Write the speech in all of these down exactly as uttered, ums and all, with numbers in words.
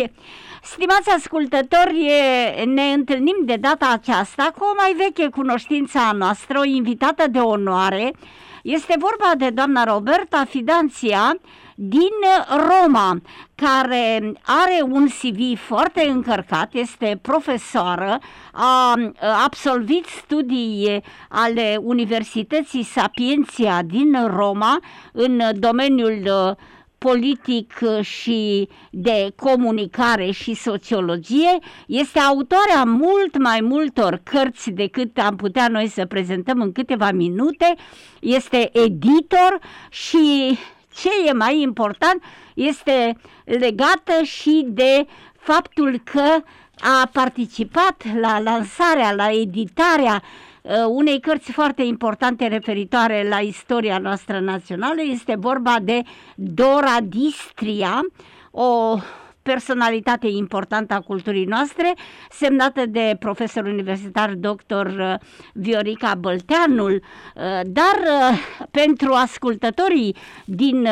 Stimați ascultători, ne întâlnim de data aceasta cu o mai veche cunoștință a noastră, o invitată de onoare. Este vorba de doamna Roberta Fidanția din Roma, care are un C V foarte încărcat, este profesoară, a absolvit studii ale Universității Sapientia din Roma în domeniul politic și de comunicare și sociologie. Este autoarea mult mai multor cărți decât am putea noi să prezentăm în câteva minute. Este editor și, ce e mai important, este legată și de faptul că a participat la lansarea, la editarea unei cărți foarte importante referitoare la istoria noastră națională. Este vorba de Dora D'Istria, o personalitate importantă a culturii noastre, semnată de profesor universitar doctor Viorica Bălteanul, dar pentru ascultătorii din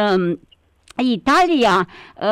Italia,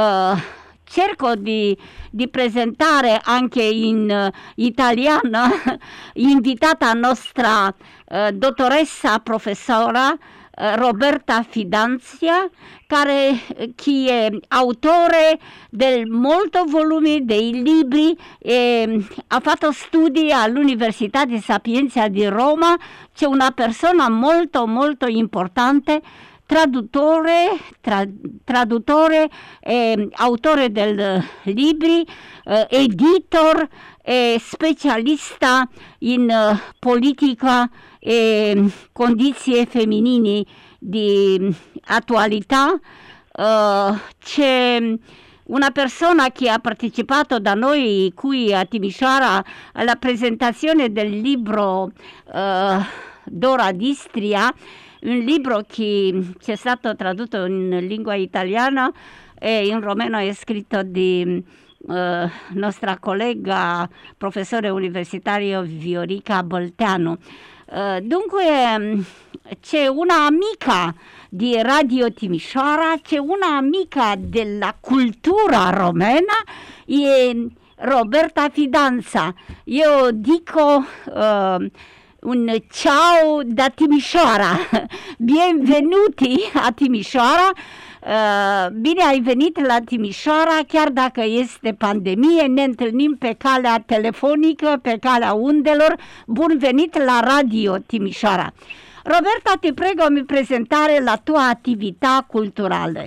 cerco di, di presentare anche in uh, italiano invitata nostra uh, dottoressa professora uh, Roberta Fidanzia, care chi è autore del molto volumi dei libri e ha fatto studi all'Università di Sapienza di Roma. C'è una persona molto molto importante, traduttore, tra, traduttore, eh, autore del libri, eh, editor e specialista in uh, politica e condizie femminili di attualità. Uh, c'è una persona che ha partecipato da noi qui a Timișoara alla presentazione del libro uh, Dora D'Istria, un libro che ci è stato tradotto in lingua italiana e in romeno è scritto di uh, nostra collega professore universitario Viorica Bălteanu. Uh, dunque c'è una amica di Radio Timișoara, c'è una amica della cultura romena, e Roberta Fidanza. Io dico uh, un ciao da Timișoara, benvenuti a Timișoara, uh, bine ai venit la Timișoara, chiar dacă este pandemie, ne întâlnim pe calea telefonică, pe calea undelor. Bun venit la Radio Timișoara. Roberta, ti prego mi presentare la tua attività culturale.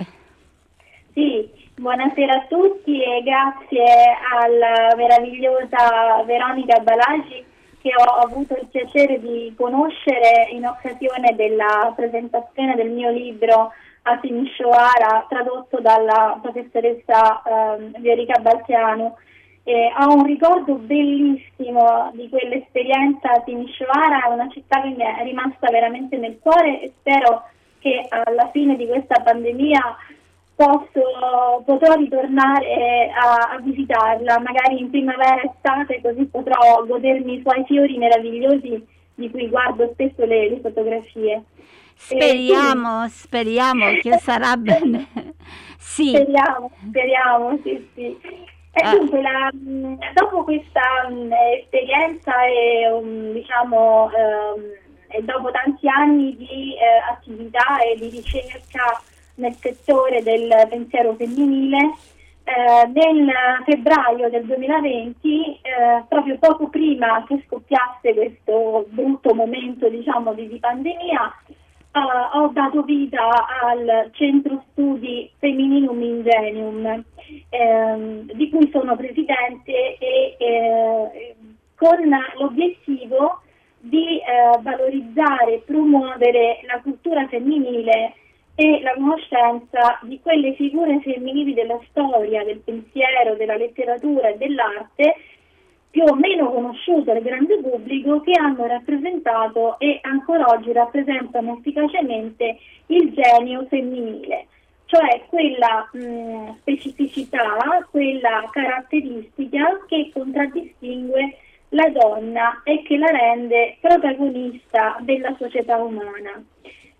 Sì, buonasera a tutti e grazie alla meravigliosa Veronica Balagi, che ho avuto il piacere di conoscere in occasione della presentazione del mio libro a Timișoara, tradotto dalla professoressa eh, Viorica Bălteanu. Eh, ho un ricordo bellissimo di quell'esperienza a Timișoara, è una città che mi è rimasta veramente nel cuore e spero che alla fine di questa pandemia posso, potrò ritornare a, a visitarla, magari in primavera estate, così potrò godermi i suoi fiori meravigliosi di cui guardo spesso le, le fotografie. Speriamo, e, speriamo che sarà bene. Sì. Speriamo, speriamo, sì, sì. E ah. dunque, la, dopo questa um, esperienza e um, diciamo um, e dopo tanti anni di uh, attività e di ricerca nel settore del pensiero femminile, eh, nel febbraio del duemilaventi, eh, proprio poco prima che scoppiasse questo brutto momento, diciamo, di, di pandemia, eh, ho dato vita al Centro Studi Femininum Ingenium, eh, di cui sono presidente e eh, con l'obiettivo di eh, valorizzare e promuovere la cultura femminile e la conoscenza di quelle figure femminili della storia, del pensiero, della letteratura e dell'arte più o meno conosciute al grande pubblico, che hanno rappresentato e ancora oggi rappresentano efficacemente il genio femminile, cioè quella mh, specificità, quella caratteristica che contraddistingue la donna e che la rende protagonista della società umana.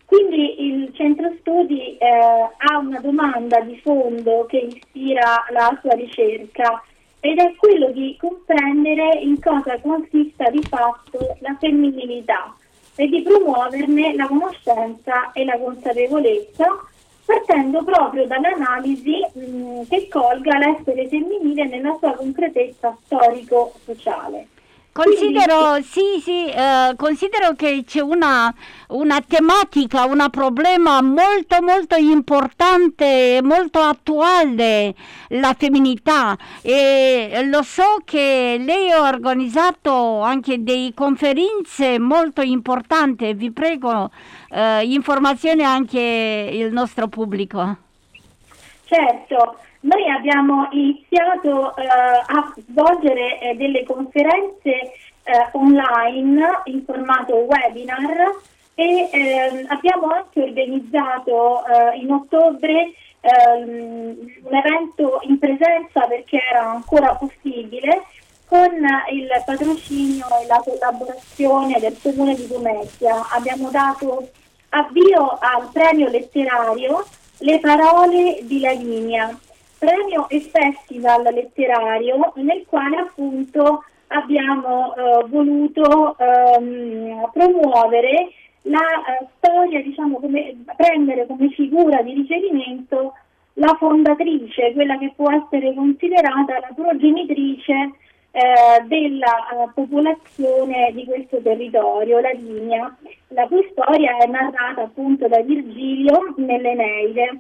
Quindi il centro studi eh, ha una domanda di fondo che ispira la sua ricerca, ed è quello di comprendere in cosa consista di fatto la femminilità e di promuoverne la conoscenza e la consapevolezza, partendo proprio dall'analisi mh, che colga l'essere femminile nella sua concretezza storico-sociale. Considero, sì, sì, eh, considero che c'è una, una tematica, un problema molto, molto importante, molto attuale, la femminilità. E lo so che lei ha organizzato anche delle conferenze molto importanti. Vi prego, eh, informazioni anche il nostro pubblico. Certo. Noi abbiamo iniziato eh, a svolgere eh, delle conferenze eh, online in formato webinar e eh, abbiamo anche organizzato eh, in ottobre eh, un evento in presenza, perché era ancora possibile, con il patrocinio e la collaborazione del Comune di Pomezia. Abbiamo dato avvio al premio letterario Le parole di Lavinia, premio e festival letterario nel quale appunto abbiamo eh, voluto ehm, promuovere la eh, storia, diciamo, come prendere come figura di riferimento la fondatrice, quella che può essere considerata la progenitrice eh, della eh, popolazione di questo territorio, Lavinia, la cui storia è narrata appunto da Virgilio nell'Eneide.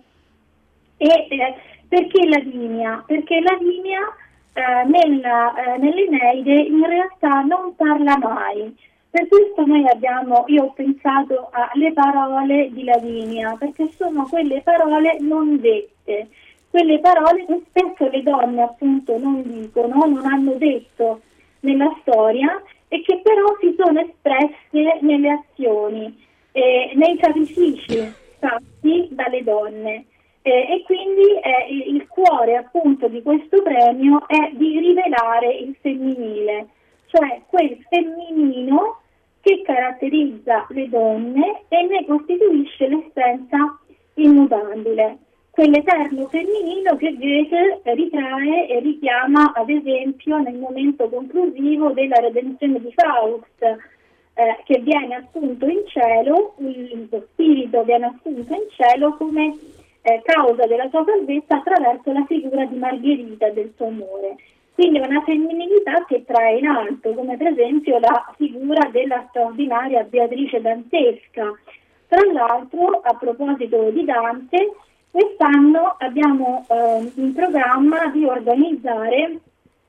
E eh, perché Lavinia? Perché Lavinia eh, nella, eh, nell'Eneide in realtà non parla mai. Per questo noi abbiamo, io ho pensato alle parole di Lavinia, perché sono quelle parole non dette, quelle parole che spesso le donne appunto non dicono, non hanno detto nella storia, e che però si sono espresse nelle azioni, eh, nei sacrifici fatti dalle donne. Eh, e quindi eh, il cuore appunto di questo premio è di rivelare il femminile, cioè quel femminino che caratterizza le donne e ne costituisce l'essenza immutabile, quell'eterno femminino che Goethe ritrae e richiama ad esempio nel momento conclusivo della redenzione di Faust, eh, che viene assunto in cielo, il suo spirito viene assunto in cielo come eh, causa della sua salvezza attraverso la figura di Margherita, del suo amore. Quindi una femminilità che trae in alto, come per esempio la figura della straordinaria Beatrice Dantesca. Tra l'altro, a proposito di Dante, quest'anno abbiamo eh, in programma di organizzare,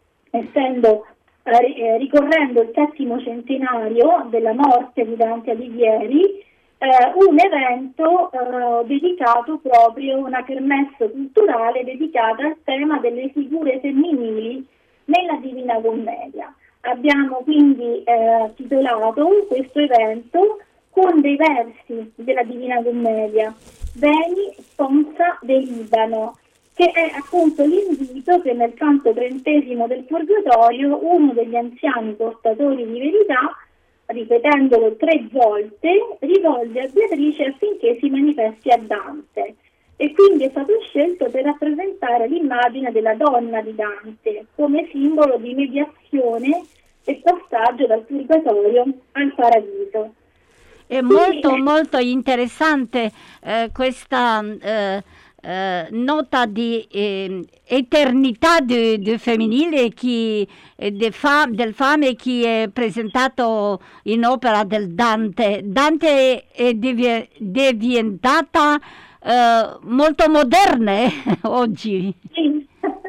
essendo eh, ricorrendo il settimo centenario della morte di Dante Alighieri, eh, un evento eh, dedicato proprio, una kermesse culturale dedicata al tema delle figure femminili nella Divina Commedia. Abbiamo quindi eh, titolato questo evento con dei versi della Divina Commedia, Veni sponsa del Libano, che è appunto l'invito che nel canto trentesimo del Purgatorio uno degli anziani portatori di verità, ripetendolo tre volte, rivolge a Beatrice affinché si manifesti a Dante. E quindi è stato scelto per rappresentare l'immagine della donna di Dante come simbolo di mediazione e passaggio dal Purgatorio al Paradiso. È molto molto interessante eh, questa eh, eh, nota di eh, eternità di, di femminile che, eh, de fa, del fame che è presentato in opera del Dante. Dante è div diventata eh, molto moderna eh, oggi. Sì,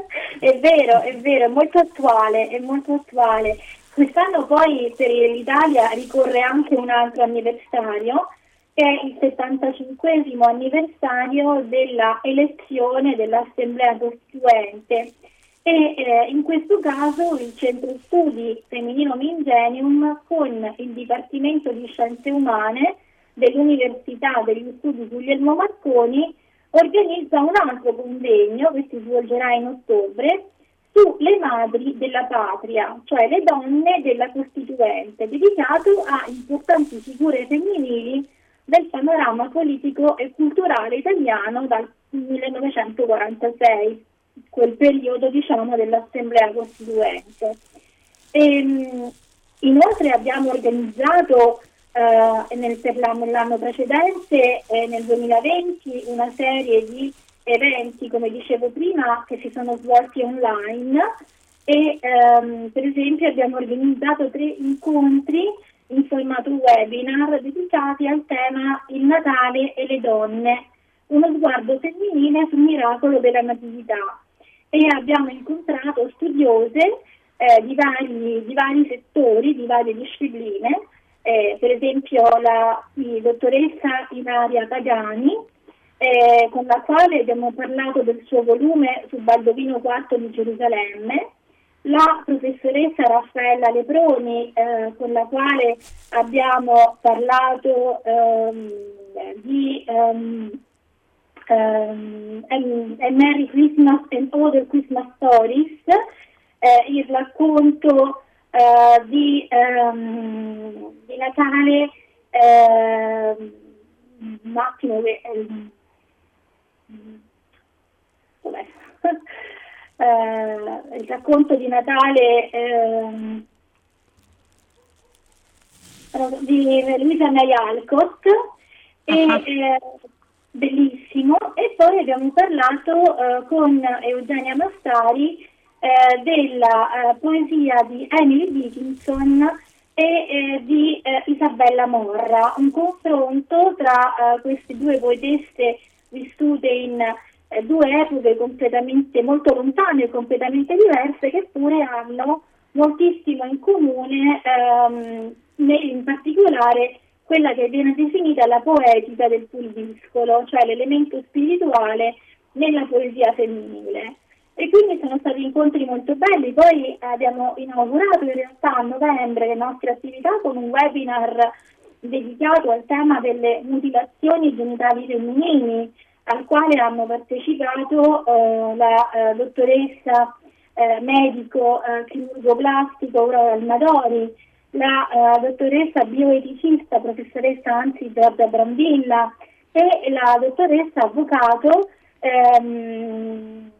è vero, è vero, è molto attuale, è molto attuale. Quest'anno poi per l'Italia ricorre anche un altro anniversario, che è il settantacinquesimo anniversario della elezione dell'Assemblea Costituente. E eh, in questo caso il Centro Studi Femininum Ingenium con il Dipartimento di Scienze Umane dell'Università degli Studi Guglielmo Marconi organizza un altro convegno che si svolgerà in ottobre sulle madri della patria, cioè le donne della Costituente, dedicato a importanti figure femminili del panorama politico e culturale italiano dal millenovecentoquarantasei, quel periodo, diciamo, dell'Assemblea Costituente. E, inoltre abbiamo organizzato eh, nel, per l'anno, l'anno precedente, eh, nel duemilaventi, una serie di eventi, come dicevo prima, che si sono svolti online e ehm, per esempio abbiamo organizzato tre incontri in formato webinar dedicati al tema Il Natale e le donne, uno sguardo femminile sul miracolo della natività, e abbiamo incontrato studiose eh, di, vari, di vari settori, di varie discipline, eh, per esempio la di dottoressa Ilaria Pagani, eh, con la quale abbiamo parlato del suo volume su Baldovino quarto di Gerusalemme, la professoressa Raffaella Leproni, eh, con la quale abbiamo parlato ehm, di um, um, A Merry Christmas and Other Christmas Stories, eh, il racconto eh, di, um, di Natale, eh, un attimo che um, dov'è? Uh, il racconto di Natale ehm, di Luisa May Alcott, e, uh-huh. eh, bellissimo. E poi abbiamo parlato eh, con Eugenia Mastari eh, della eh, poesia di Emily Dickinson e eh, di eh, Isabella Morra, un confronto tra eh, queste due poetesse vissute in eh, due epoche completamente molto lontane e completamente diverse, che pure hanno moltissimo in comune, ehm, in particolare quella che viene definita la poetica del pulviscolo, cioè l'elemento spirituale nella poesia femminile. E quindi sono stati incontri molto belli. Poi abbiamo inaugurato in realtà a novembre le nostre attività con un webinar dedicato al tema delle mutilazioni genitali femminili, al quale hanno partecipato eh, la eh, dottoressa eh, medico eh, chirurgo plastico Aurora Almadori, la eh, dottoressa bioeticista professoressa Anzi Giorgia Brambilla e la dottoressa avvocato ehm,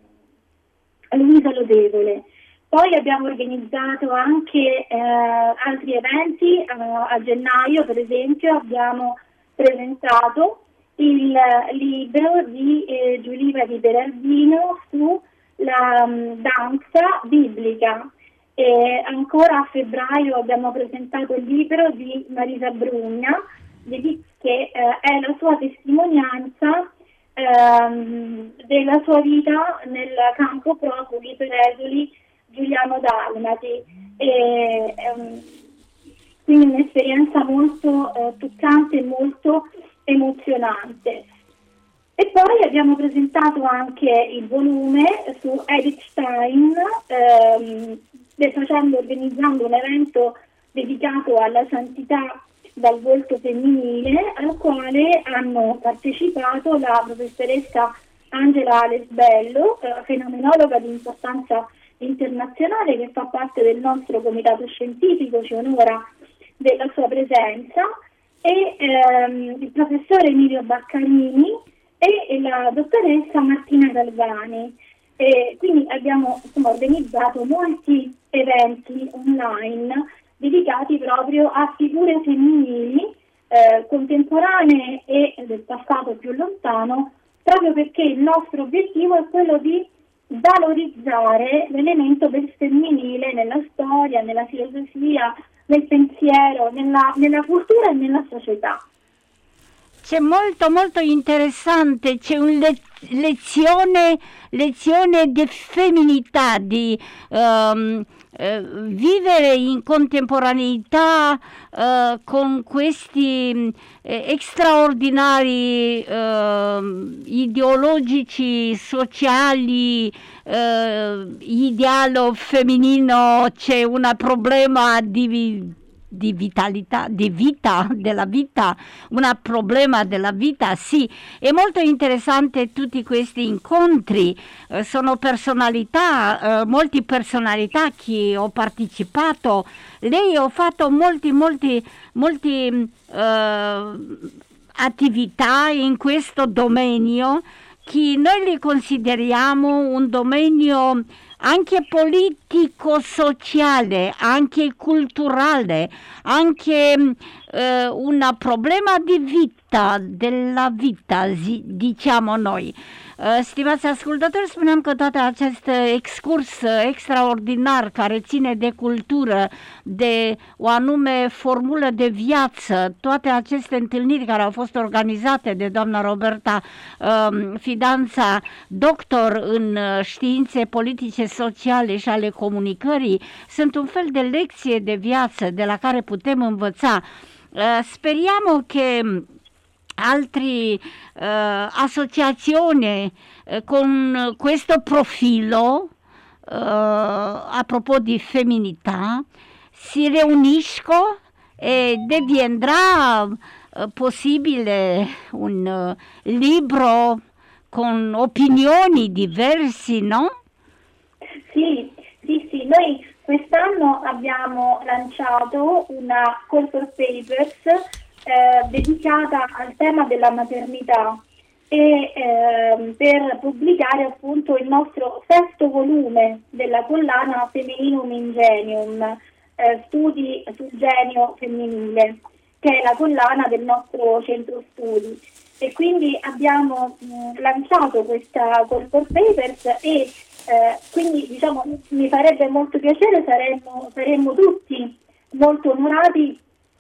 Luisa Lodevole. Poi abbiamo organizzato anche eh, altri eventi. Eh, a gennaio, per esempio, abbiamo presentato il libro di eh, Giuliva di Berardino sulla um, danza biblica. E ancora a febbraio abbiamo presentato il libro di Marisa Brugna, che eh, è la sua testimonianza ehm, della sua vita nel campo profughi per esuli Giuliano Dalmati. E, ehm, quindi un'esperienza molto eh, toccante e molto emozionante. E poi abbiamo presentato anche il volume su Edith Stein, ehm, facendo, organizzando un evento dedicato alla santità dal volto femminile, al quale hanno partecipato la professoressa Angela Alesbello, eh, fenomenologa di importanza internazionale, che fa parte del nostro comitato scientifico, ci onora della sua presenza, e ehm, il professore Emilio Baccarini e la dottoressa Martina Galvani. E quindi abbiamo insomma, organizzato molti eventi online dedicati proprio a figure femminili eh, contemporanee e del passato più lontano, proprio perché il nostro obiettivo è quello di valorizzare l'elemento del femminile nella storia, nella filosofia, nel pensiero, nella, nella cultura e nella società. C'è molto molto interessante, c'è una le- lezione, lezione di femminilità, di um, eh, vivere in contemporaneità eh, con questi eh, straordinari eh, ideologici, sociali, eh, ideale femminile. C'è un problema di di vitalità, di vita, della vita, un problema della vita, sì. È molto interessante tutti questi incontri, eh, sono personalità, eh, molte personalità che ho partecipato. Lei ho fatto molti, molti, molti, eh, attività in questo dominio che noi li consideriamo un dominio anche politico-sociale, anche culturale, anche eh, un problema di vita, della vita, diciamo noi. Stimați ascultători, spuneam că toate acest excurs extraordinar care ține de cultură, de o anume formulă de viață, toate aceste întâlniri care au fost organizate de doamna Roberta Fidanța, doctor în științe politice, sociale și ale comunicării, sunt un fel de lecție de viață de la care putem învăța. Speriamo che altre uh, associazioni uh, con questo profilo uh, a proposito di femminilità si riuniscono e diventerà uh, possibile un uh, libro con opinioni diverse, no? Sì, sì, sì, noi quest'anno abbiamo lanciato una call for papers Eh, dedicata al tema della maternità e eh, per pubblicare appunto il nostro sesto volume della collana Femininum Ingenium, eh, studi sul genio femminile, che è la collana del nostro centro studi. E quindi abbiamo mh, lanciato questa call for papers e eh, quindi diciamo mi farebbe molto piacere, saremmo, saremmo tutti molto onorati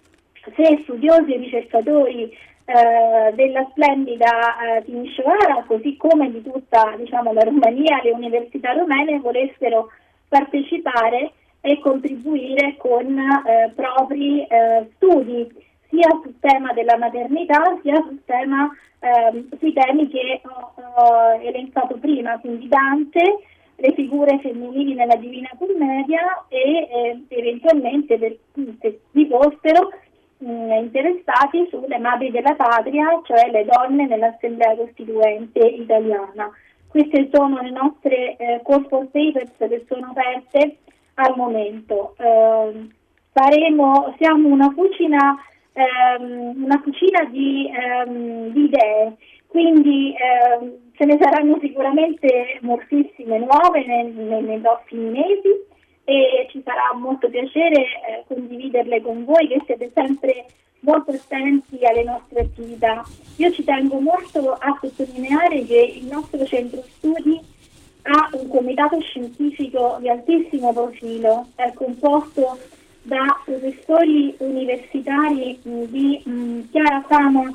se studiosi e ricercatori eh, della splendida eh, Timișoara, così come di tutta diciamo, la Romania, le università romene, volessero partecipare e contribuire con eh, propri eh, studi, sia sul tema della maternità, sia sul tema, eh, sui temi che ho, ho elencato prima, quindi Dante, le figure femminili nella Divina Commedia e eh, eventualmente, se vi fossero, interessati sulle madri della patria, cioè le donne nell'Assemblea Costituente italiana. Queste sono le nostre eh, call for papers che sono aperte al momento. Eh, faremo, siamo una cucina, ehm, una cucina di, ehm, di idee, quindi ehm, ce ne saranno sicuramente moltissime nuove nei, nei, nei prossimi mesi. E ci farà molto piacere eh, condividerle con voi, che siete sempre molto attenti alle nostre attività. Io ci tengo molto a sottolineare che il nostro centro studi ha un comitato scientifico di altissimo profilo, è composto da professori universitari mh, di mh, chiara fama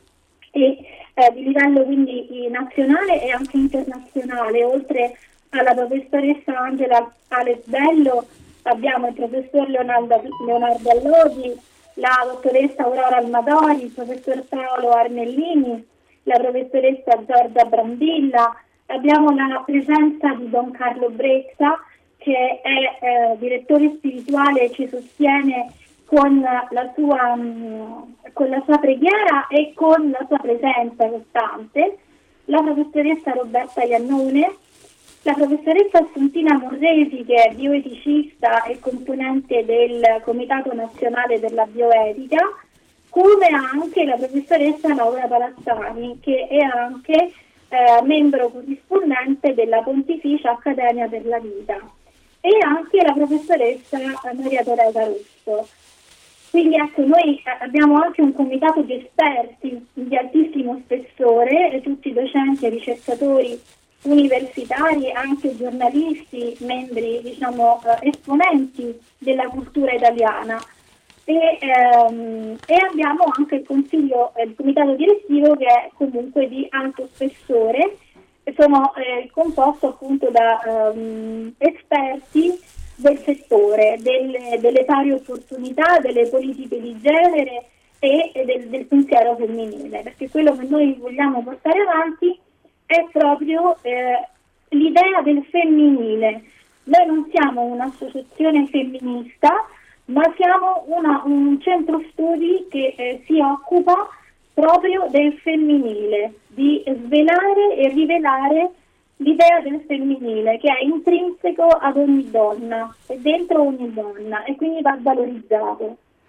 e eh, di livello quindi nazionale e anche internazionale. Oltre alla professoressa Angela Alex Bello abbiamo il professor Leonardo, Leonardo Allodi, la dottoressa Aurora Almadori, il professor Paolo Armellini, la professoressa Giorgia Brambilla. Abbiamo la presenza di Don Carlo Brezza, che è eh, direttore spirituale e ci sostiene con la sua, mh, con la sua preghiera e con la sua presenza costante, la professoressa Roberta Iannone, la professoressa Assuntina Morresi, che è bioeticista e componente del Comitato Nazionale per la Bioetica, come anche la professoressa Laura Palazzani, che è anche eh, membro corrispondente della Pontificia Accademia per la Vita, e anche la professoressa Maria Teresa Russo. Quindi ecco, noi abbiamo anche un comitato di esperti di altissimo spessore, tutti docenti e ricercatori universitari, anche giornalisti, membri, diciamo, eh, esponenti della cultura italiana. E, ehm, e abbiamo anche il consiglio, eh, il comitato direttivo, che è comunque di alto spessore, e sono eh, composto appunto da ehm, esperti del settore, delle, delle pari opportunità, delle politiche di genere e, e del, del pensiero femminile, perché quello che noi vogliamo portare avanti è proprio eh, l'idea del femminile. Noi non siamo un'associazione femminista, ma siamo una, un centro studi che eh, si occupa proprio del femminile, di svelare e rivelare l'idea del femminile, che è intrinseco ad ogni donna, è dentro ogni donna, e quindi va valorizzato.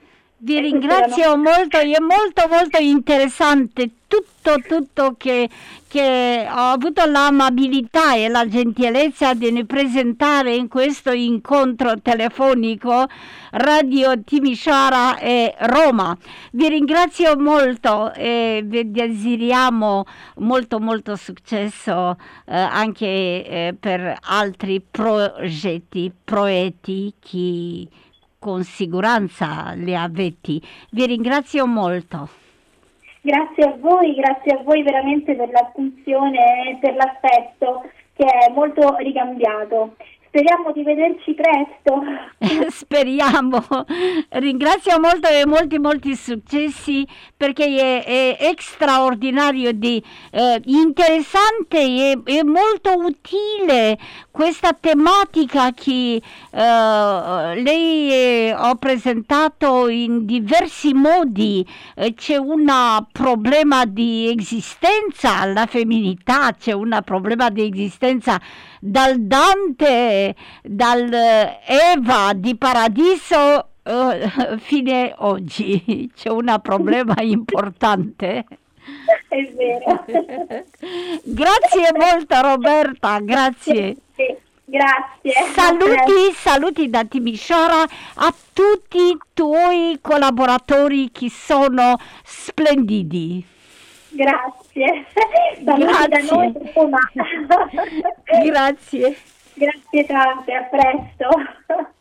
Vi ringrazio molto, è molto molto interessante tutto, tutto che, che ho avuto l'amabilità e la gentilezza di ne presentare in questo incontro telefonico Radio Timișoara e Roma. Vi ringrazio molto e vi desideriamo molto molto successo eh, anche eh, per altri progetti, progetti che con sicurezza le avete. Vi ringrazio molto. Grazie a voi, grazie a voi veramente per l'attenzione e per l'affetto che è molto ricambiato. Speriamo di vederci presto. Speriamo. Ringrazio molto e molti molti successi perché è, è straordinario, di, eh, interessante e, e molto utile questa tematica che eh, lei eh, ha presentato in diversi modi. Eh, c'è un problema di esistenza alla femminilità, c'è un problema di esistenza dal Dante, dal Eva di Paradiso uh, fine oggi. C'è un problema importante. È vero. Grazie molto Roberta, grazie. Sì, grazie. Saluti, saluti da Timișoara a tutti i tuoi collaboratori che sono splendidi. Grazie. Grazie. Da noi, Roma. Grazie. Grazie tante, a presto.